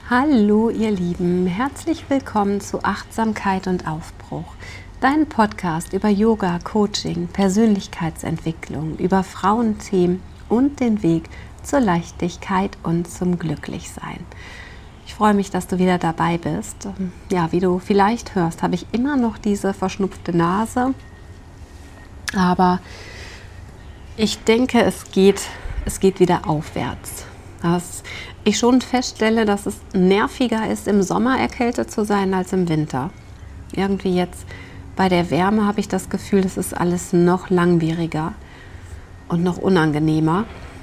Hallo ihr Lieben, herzlich willkommen zu Achtsamkeit und Aufbruch, dein Podcast über Yoga, Coaching, Persönlichkeitsentwicklung, über Frauenthemen und den Weg zur Leichtigkeit und zum Glücklichsein. Ich freue mich, dass du wieder dabei bist. Ja, wie du vielleicht hörst, habe ich immer noch diese verschnupfte Nase, aber ich denke, es geht wieder aufwärts. Dass ich schon feststelle, dass es nerviger ist, im Sommer erkältet zu sein als im Winter. Irgendwie jetzt bei der Wärme habe ich das Gefühl, das ist alles noch langwieriger und noch unangenehmer.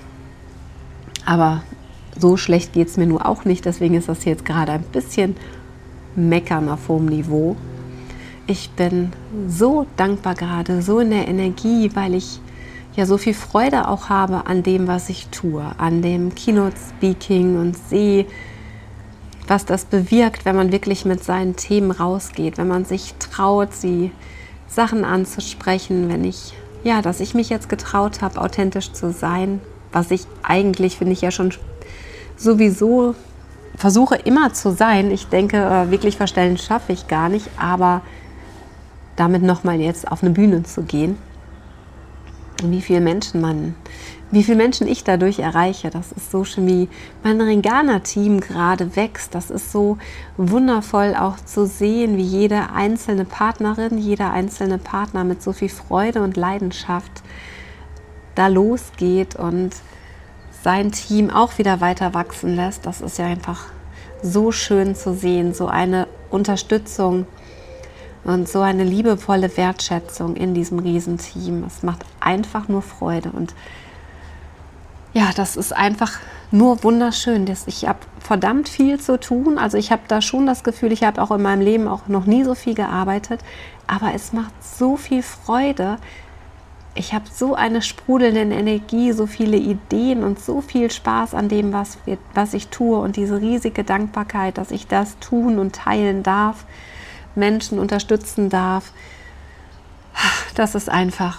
Aber so schlecht geht es mir nur auch nicht, deswegen ist das jetzt gerade ein bisschen meckern auf hohem Niveau. Ich bin so dankbar gerade, so in der Energie, weil ich ja so viel Freude auch habe an dem, was ich tue, an dem Keynote-Speaking und sehe, was das bewirkt, wenn man wirklich mit seinen Themen rausgeht, wenn man sich traut, sie Sachen anzusprechen, dass ich mich jetzt getraut habe, authentisch zu sein, was ich eigentlich, finde ich ja schon sowieso versuche immer zu sein. Ich denke, wirklich verstellen schaffe ich gar nicht, aber damit nochmal jetzt auf eine Bühne zu gehen, wie viele Menschen ich dadurch erreiche, das ist so schön, wie mein Ringana-Team gerade wächst. Das ist so wundervoll auch zu sehen, wie jede einzelne Partnerin, jeder einzelne Partner mit so viel Freude und Leidenschaft da losgeht und sein Team auch wieder weiter wachsen lässt. Das ist ja einfach so schön zu sehen, so eine Unterstützung und so eine liebevolle Wertschätzung in diesem Riesenteam. Es macht einfach nur Freude und ja, das ist einfach nur wunderschön. Ich habe verdammt viel zu tun. Also ich habe da schon das Gefühl, ich habe auch in meinem Leben auch noch nie so viel gearbeitet, aber es macht so viel Freude. Ich habe so eine sprudelnde Energie, so viele Ideen und so viel Spaß an dem, was ich tue und diese riesige Dankbarkeit, dass ich das tun und teilen darf, Menschen unterstützen darf. Das ist einfach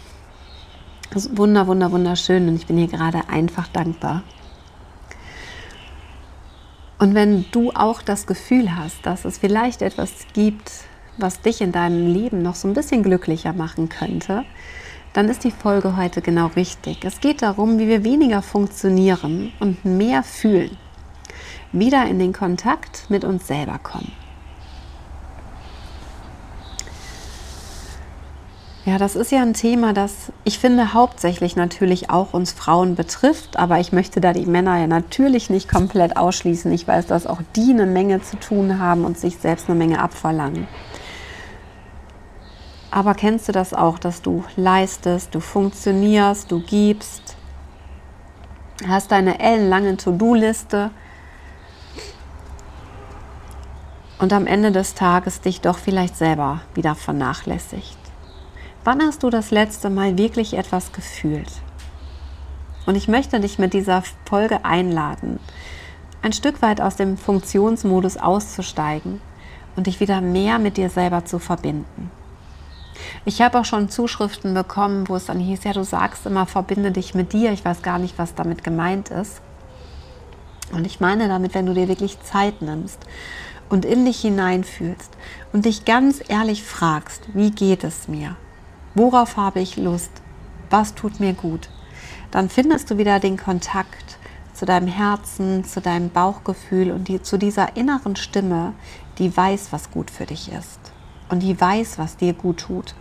wunderschön und ich bin hier gerade einfach dankbar. Und wenn du auch das Gefühl hast, dass es vielleicht etwas gibt, was dich in deinem Leben noch so ein bisschen glücklicher machen könnte, dann ist die Folge heute genau richtig. Es geht darum, wie wir weniger funktionieren und mehr fühlen, wieder in den Kontakt mit uns selber kommen. Ja, das ist ja ein Thema, das ich finde hauptsächlich natürlich auch uns Frauen betrifft, aber ich möchte da die Männer ja natürlich nicht komplett ausschließen. Ich weiß, dass auch die eine Menge zu tun haben und sich selbst eine Menge abverlangen. Aber kennst du das auch, dass du leistest, du funktionierst, du gibst, hast deine ellenlange To-Do-Liste und am Ende des Tages dich doch vielleicht selber wieder vernachlässigt? Wann hast du das letzte Mal wirklich etwas gefühlt? Und ich möchte dich mit dieser Folge einladen, ein Stück weit aus dem Funktionsmodus auszusteigen und dich wieder mehr mit dir selber zu verbinden. Ich habe auch schon Zuschriften bekommen, wo es dann hieß, ja, du sagst immer, verbinde dich mit dir. Ich weiß gar nicht, was damit gemeint ist. Und ich meine damit, wenn du dir wirklich Zeit nimmst und in dich hineinfühlst und dich ganz ehrlich fragst, wie geht es mir? Worauf habe ich Lust? Was tut mir gut? Dann findest du wieder den Kontakt zu deinem Herzen, zu deinem Bauchgefühl und zu dieser inneren Stimme, die weiß, was gut für dich ist und die weiß, was dir gut tut.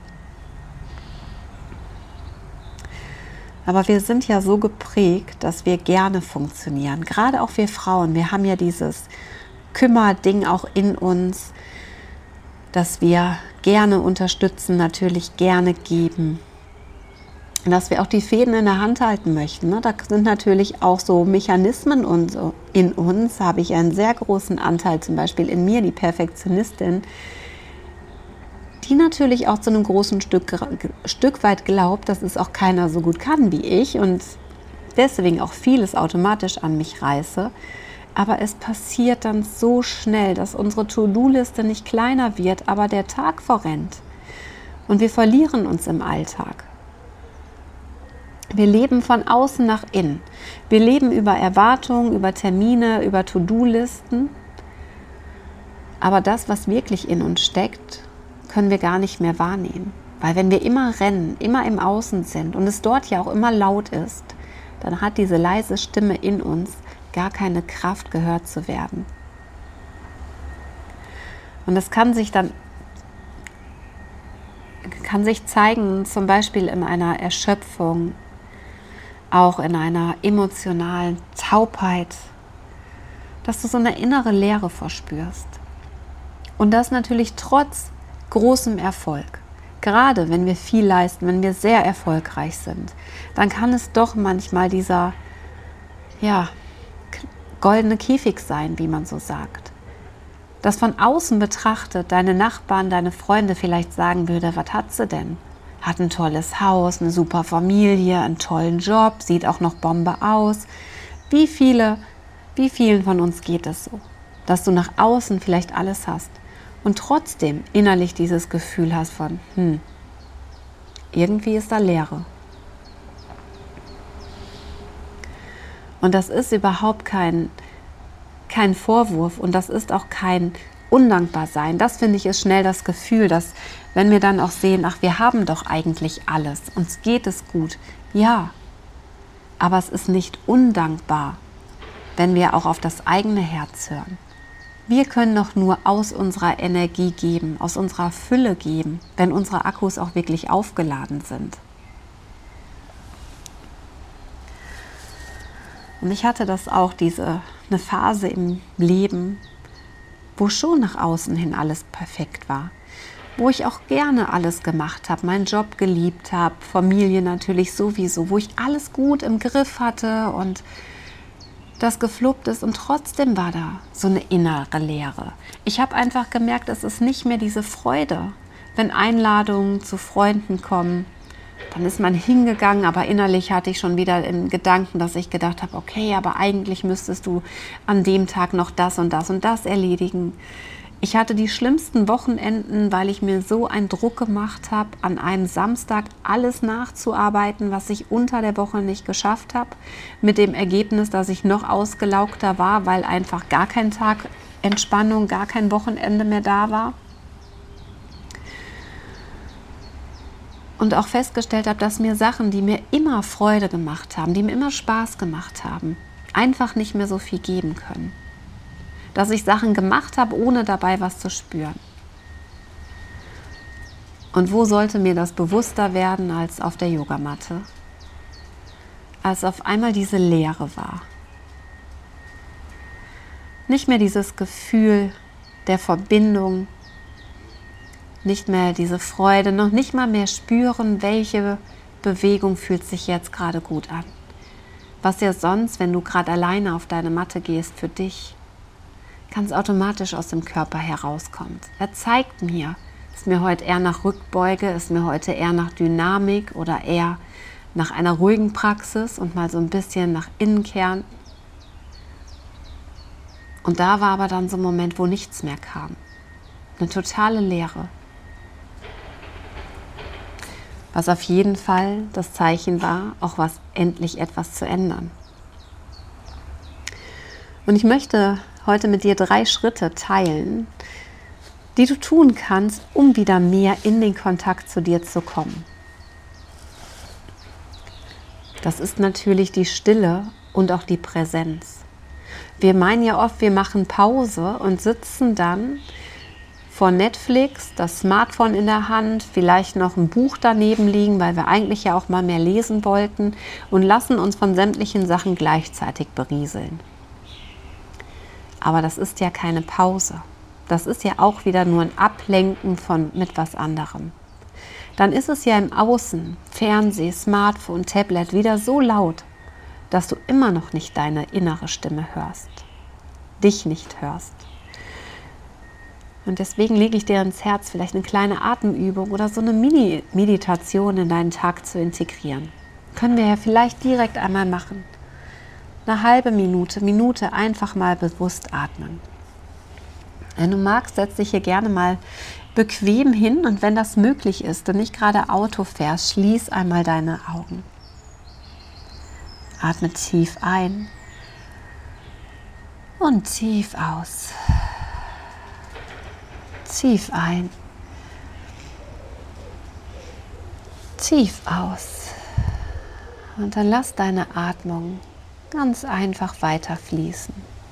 Aber wir sind ja so geprägt, dass wir gerne funktionieren. Gerade auch wir Frauen, wir haben ja dieses Kümmerding auch in uns, dass wir gerne unterstützen, natürlich gerne geben. Und dass wir auch die Fäden in der Hand halten möchten. Da sind natürlich auch so Mechanismen und so. In uns habe ich einen sehr großen Anteil, zum Beispiel in mir, die Perfektionistin, die natürlich auch zu einem großen Stück weit glaubt, dass es auch keiner so gut kann wie ich und deswegen auch vieles automatisch an mich reiße. Aber es passiert dann so schnell, dass unsere To-Do-Liste nicht kleiner wird, aber der Tag verrennt. Und wir verlieren uns im Alltag. Wir leben von außen nach innen. Wir leben über Erwartungen, über Termine, über To-Do-Listen. Aber das, was wirklich in uns steckt, können wir gar nicht mehr wahrnehmen. Weil wenn wir immer rennen, immer im Außen sind und es dort ja auch immer laut ist, dann hat diese leise Stimme in uns gar keine Kraft, gehört zu werden. Und das kann sich zeigen, zum Beispiel in einer Erschöpfung, auch in einer emotionalen Taubheit, dass du so eine innere Leere verspürst. Und das natürlich trotz großem Erfolg. Gerade wenn wir viel leisten, wenn wir sehr erfolgreich sind, dann kann es doch manchmal dieser goldene Käfig sein, wie man so sagt. Dass von außen betrachtet deine Nachbarn, deine Freunde vielleicht sagen würde, was hat sie denn? Hat ein tolles Haus, eine super Familie, einen tollen Job, sieht auch noch Bombe aus. Wie vielen von uns geht es so, dass du nach außen vielleicht alles hast und trotzdem innerlich dieses Gefühl hast von, irgendwie ist da Leere. Und das ist überhaupt kein Vorwurf und das ist auch kein Undankbarsein. Das finde ich ist schnell das Gefühl, dass wenn wir dann auch sehen, ach, wir haben doch eigentlich alles, uns geht es gut. Ja, aber es ist nicht undankbar, wenn wir auch auf das eigene Herz hören. Wir können doch nur aus unserer Energie geben, aus unserer Fülle geben, wenn unsere Akkus auch wirklich aufgeladen sind. Und ich hatte das auch, eine Phase im Leben, wo schon nach außen hin alles perfekt war. Wo ich auch gerne alles gemacht habe, meinen Job geliebt habe, Familie natürlich sowieso, wo ich alles gut im Griff hatte und das gefluppt ist und trotzdem war da so eine innere Leere. Ich habe einfach gemerkt, es ist nicht mehr diese Freude, wenn Einladungen zu Freunden kommen. Dann ist man hingegangen, aber innerlich hatte ich schon wieder in Gedanken, dass ich gedacht habe, okay, aber eigentlich müsstest du an dem Tag noch das und das und das erledigen. Ich hatte die schlimmsten Wochenenden, weil ich mir so einen Druck gemacht habe, an einem Samstag alles nachzuarbeiten, was ich unter der Woche nicht geschafft habe, mit dem Ergebnis, dass ich noch ausgelaugter war, weil einfach gar kein Tag Entspannung, gar kein Wochenende mehr da war. Und auch festgestellt habe, dass mir Sachen, die mir immer Freude gemacht haben, die mir immer Spaß gemacht haben, einfach nicht mehr so viel geben können. Dass ich Sachen gemacht habe, ohne dabei was zu spüren. Und wo sollte mir das bewusster werden als auf der Yogamatte? Als auf einmal diese Leere war. Nicht mehr dieses Gefühl der Verbindung, nicht mehr diese Freude, noch nicht mal mehr spüren, welche Bewegung fühlt sich jetzt gerade gut an. Was ja sonst, wenn du gerade alleine auf deine Matte gehst, für dich ganz automatisch aus dem Körper herauskommt. Er zeigt mir, ist mir heute eher nach Rückbeuge, ist mir heute eher nach Dynamik oder eher nach einer ruhigen Praxis und mal so ein bisschen nach Innenkehren. Und da war aber dann so ein Moment, wo nichts mehr kam. Eine totale Leere. Was auf jeden Fall das Zeichen war, auch was endlich etwas zu ändern. Und ich möchte heute mit dir 3 Schritte teilen, die du tun kannst, um wieder mehr in den Kontakt zu dir zu kommen. Das ist natürlich die Stille und auch die Präsenz. Wir meinen ja oft, wir machen Pause und sitzen dann vor Netflix, das Smartphone in der Hand, vielleicht noch ein Buch daneben liegen, weil wir eigentlich ja auch mal mehr lesen wollten und lassen uns von sämtlichen Sachen gleichzeitig berieseln. Aber das ist ja keine Pause. Das ist ja auch wieder nur ein Ablenken mit was anderem. Dann ist es ja im Außen, Fernseh, Smartphone, Tablet wieder so laut, dass du immer noch nicht deine innere Stimme hörst, dich nicht hörst. Und deswegen lege ich dir ans Herz, vielleicht eine kleine Atemübung oder so eine Mini-Meditation in deinen Tag zu integrieren. Können wir ja vielleicht direkt einmal machen. Eine halbe Minute einfach mal bewusst atmen. Wenn du magst, setz dich hier gerne mal bequem hin und wenn das möglich ist, du nicht gerade Auto fährst, schließ einmal deine Augen. Atme tief ein und tief aus. Tief ein, tief aus. Und dann lass deine Atmung ganz einfach weiter fließen.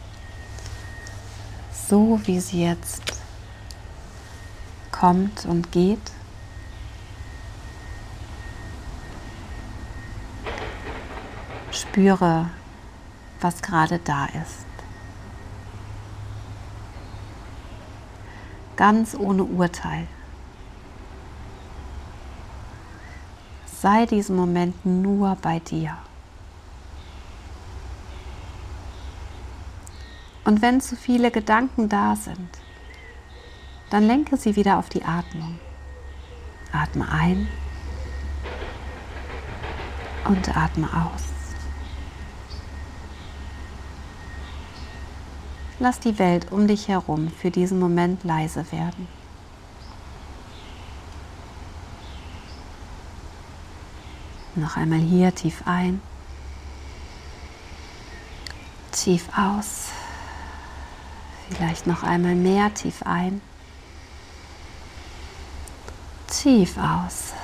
So wie sie jetzt kommt und geht. Spüre, was gerade da ist. Ganz ohne Urteil. Sei diesen Moment nur bei dir. Und wenn zu viele Gedanken da sind, dann lenke sie wieder auf die Atmung. Atme ein und atme aus. Lass die Welt um dich herum für diesen Moment leise werden. Noch einmal hier tief ein, tief aus. Vielleicht noch einmal mehr tief ein, tief aus.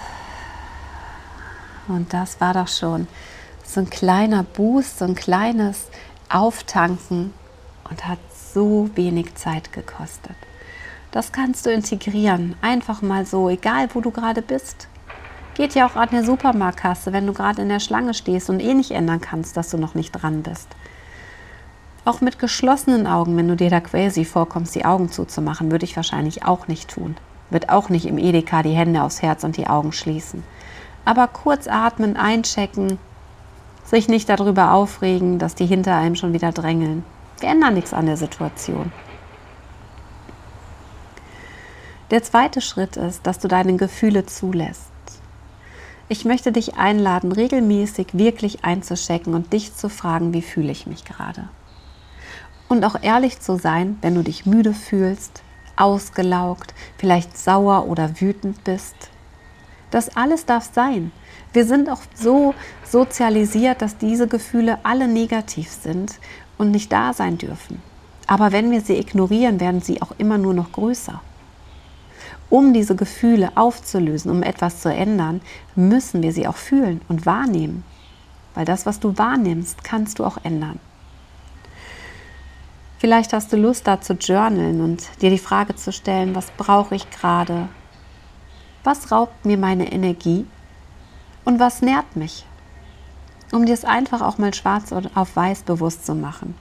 Und das war doch schon so ein kleiner Boost, so ein kleines Auftanken und hat so wenig Zeit gekostet. Das kannst du integrieren, einfach mal so, egal wo du gerade bist. Geht ja auch an der Supermarktkasse, wenn du gerade in der Schlange stehst und nicht ändern kannst, dass du noch nicht dran bist. Auch mit geschlossenen Augen, wenn du dir da quasi vorkommst, die Augen zuzumachen, würde ich wahrscheinlich auch nicht tun. Wird auch nicht im Edeka die Hände aufs Herz und die Augen schließen. Aber kurz atmen, einchecken, sich nicht darüber aufregen, dass die hinter einem schon wieder drängeln. Wir ändern nichts an der Situation. Der zweite Schritt ist, dass du deine Gefühle zulässt. Ich möchte dich einladen, regelmäßig wirklich einzuchecken und dich zu fragen, wie fühle ich mich gerade? Und auch ehrlich zu sein, wenn du dich müde fühlst, ausgelaugt, vielleicht sauer oder wütend bist. Das alles darf sein. Wir sind auch so sozialisiert, dass diese Gefühle alle negativ sind und nicht da sein dürfen. Aber wenn wir sie ignorieren, werden sie auch immer nur noch größer. Um diese Gefühle aufzulösen, um etwas zu ändern, müssen wir sie auch fühlen und wahrnehmen. Weil das, was du wahrnimmst, kannst du auch ändern. Vielleicht hast du Lust, da zu journalen und dir die Frage zu stellen, was brauche ich gerade? Was raubt mir meine Energie? Und was nährt mich? Um dir es einfach auch mal schwarz auf weiß bewusst zu machen.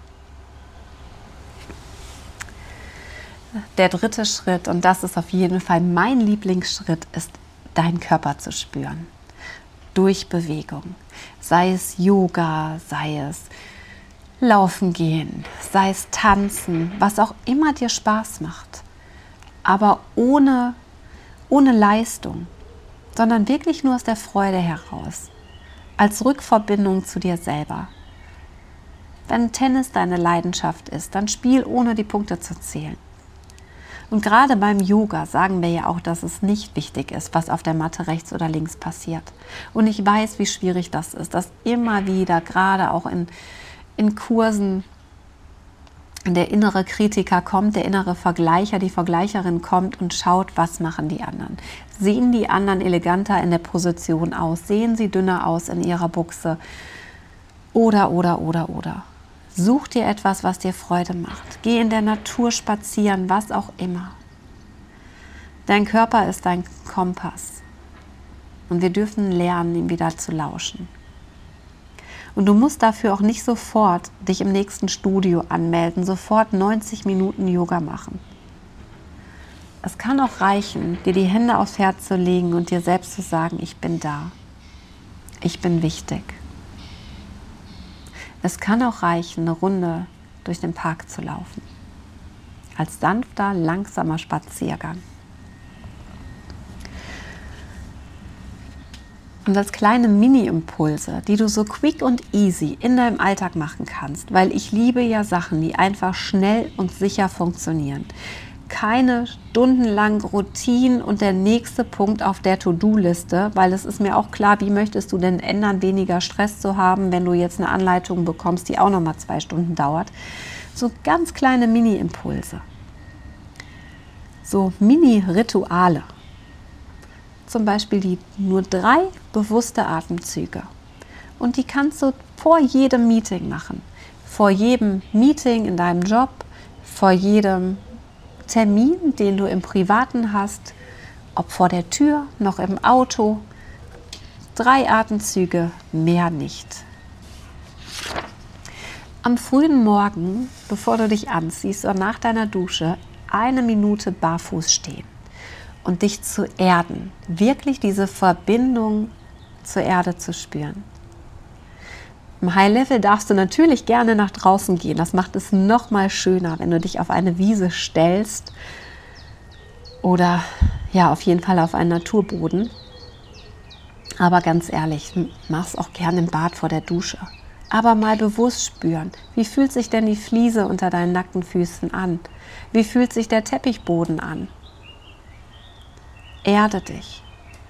Der dritte Schritt, und das ist auf jeden Fall mein Lieblingsschritt, ist, deinen Körper zu spüren. Durch Bewegung. Sei es Yoga, sei es Laufen gehen, sei es Tanzen, was auch immer dir Spaß macht. Aber ohne Leistung, sondern wirklich nur aus der Freude heraus. Als Rückverbindung zu dir selber. Wenn Tennis deine Leidenschaft ist, dann spiel ohne die Punkte zu zählen. Und gerade beim Yoga sagen wir ja auch, dass es nicht wichtig ist, was auf der Matte rechts oder links passiert. Und ich weiß, wie schwierig das ist, dass immer wieder, gerade auch in Kursen, der innere Kritiker kommt, der innere Vergleicher, die Vergleicherin kommt und schaut, was machen die anderen. Sehen die anderen eleganter in der Position aus? Sehen sie dünner aus in ihrer Buchse? Oder. Such dir etwas, was dir Freude macht. Geh in der Natur spazieren, was auch immer. Dein Körper ist dein Kompass. Und wir dürfen lernen, ihm wieder zu lauschen. Und du musst dafür auch nicht sofort dich im nächsten Studio anmelden, sofort 90 Minuten Yoga machen. Es kann auch reichen, dir die Hände aufs Herz zu legen und dir selbst zu sagen, ich bin da. Ich bin wichtig. Es kann auch reichen, eine Runde durch den Park zu laufen. Als sanfter, langsamer Spaziergang. Und als kleine Mini-Impulse, die du so quick und easy in deinem Alltag machen kannst, weil ich liebe ja Sachen, die einfach schnell und sicher funktionieren. keine stundenlangen Routinen und der nächste Punkt auf der To-Do-Liste, weil es ist mir auch klar, wie möchtest du denn ändern, weniger Stress zu haben, wenn du jetzt eine Anleitung bekommst, die auch nochmal 2 Stunden dauert. So ganz kleine Mini-Impulse, so Mini-Rituale. Zum Beispiel die nur 3 bewusste Atemzüge. Und die kannst du vor jedem Meeting machen. Vor jedem Meeting in deinem Job, vor jedem Termin, den du im Privaten hast, ob vor der Tür, noch im Auto. 3 Atemzüge, mehr nicht. Am frühen Morgen, bevor du dich anziehst oder nach deiner Dusche, 1 Minute barfuß stehen und dich zu erden, wirklich diese Verbindung zur Erde zu spüren. Im High Level darfst du natürlich gerne nach draußen gehen. Das macht es noch mal schöner, wenn du dich auf eine Wiese stellst oder ja, auf jeden Fall auf einen Naturboden. Aber ganz ehrlich, mach's auch gerne im Bad vor der Dusche. Aber mal bewusst spüren, wie fühlt sich denn die Fliese unter deinen nackten Füßen an? Wie fühlt sich der Teppichboden an? Erde dich.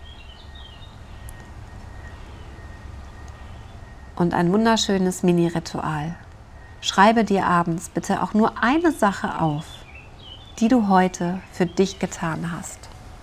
Und ein wunderschönes Mini-Ritual. Schreibe dir abends bitte auch nur eine Sache auf, die du heute für dich getan hast.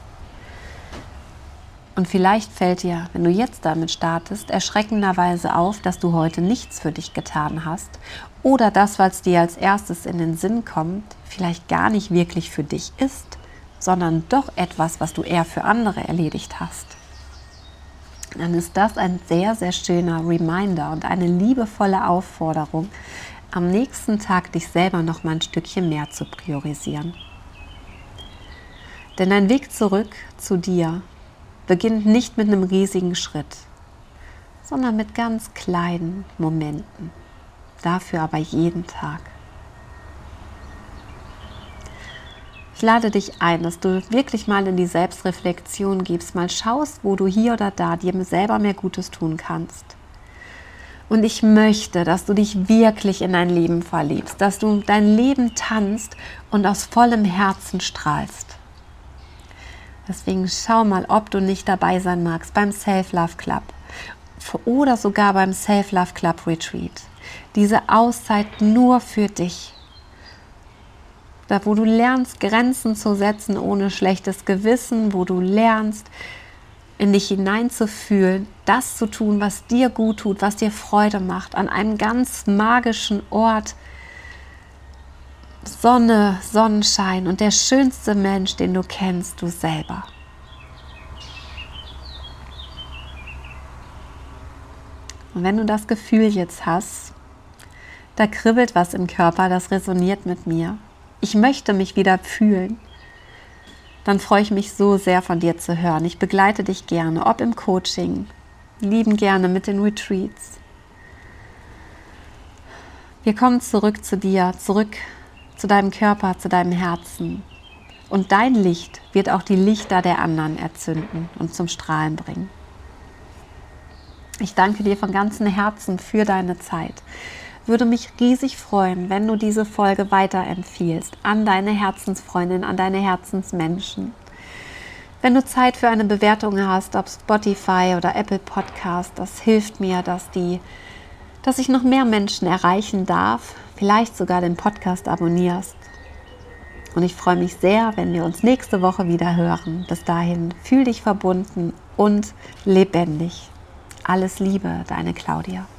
Und vielleicht fällt dir, wenn du jetzt damit startest, erschreckenderweise auf, dass du heute nichts für dich getan hast oder das, was dir als erstes in den Sinn kommt, vielleicht gar nicht wirklich für dich ist, sondern doch etwas, was du eher für andere erledigt hast. Dann ist das ein sehr, sehr schöner Reminder und eine liebevolle Aufforderung, am nächsten Tag dich selber noch mal ein Stückchen mehr zu priorisieren. Denn dein Weg zurück zu dir beginnt nicht mit einem riesigen Schritt, sondern mit ganz kleinen Momenten. Dafür aber jeden Tag. Ich lade dich ein, dass du wirklich mal in die Selbstreflexion gibst, mal schaust, wo du hier oder da dir selber mehr Gutes tun kannst. Und ich möchte, dass du dich wirklich in dein Leben verliebst, dass du dein Leben tanzt und aus vollem Herzen strahlst. Deswegen schau mal, ob du nicht dabei sein magst beim Self-Love Club oder sogar beim Self-Love Club Retreat. Diese Auszeit nur für dich. Da, wo du lernst, Grenzen zu setzen ohne schlechtes Gewissen, wo du lernst, in dich hineinzufühlen, das zu tun, was dir gut tut, was dir Freude macht, an einem ganz magischen Ort, Sonne, Sonnenschein und der schönste Mensch, den du kennst, du selber. Und wenn du das Gefühl jetzt hast, da kribbelt was im Körper, das resoniert mit mir, ich möchte mich wieder fühlen, dann freue ich mich so sehr, von dir zu hören. Ich begleite dich gerne, ob im Coaching, lieben gerne mit den Retreats. Wir kommen zurück zu dir, zurück zu deinem Körper, zu deinem Herzen. Und dein Licht wird auch die Lichter der anderen erzünden und zum Strahlen bringen. Ich danke dir von ganzem Herzen für deine Zeit. Würde mich riesig freuen, wenn du diese Folge weiterempfiehlst an deine Herzensfreundin, an deine Herzensmenschen. Wenn du Zeit für eine Bewertung hast, ob Spotify oder Apple Podcast, das hilft mir, dass ich noch mehr Menschen erreichen darf, vielleicht sogar den Podcast abonnierst. Und ich freue mich sehr, wenn wir uns nächste Woche wieder hören. Bis dahin, fühl dich verbunden und lebendig. Alles Liebe, deine Claudia.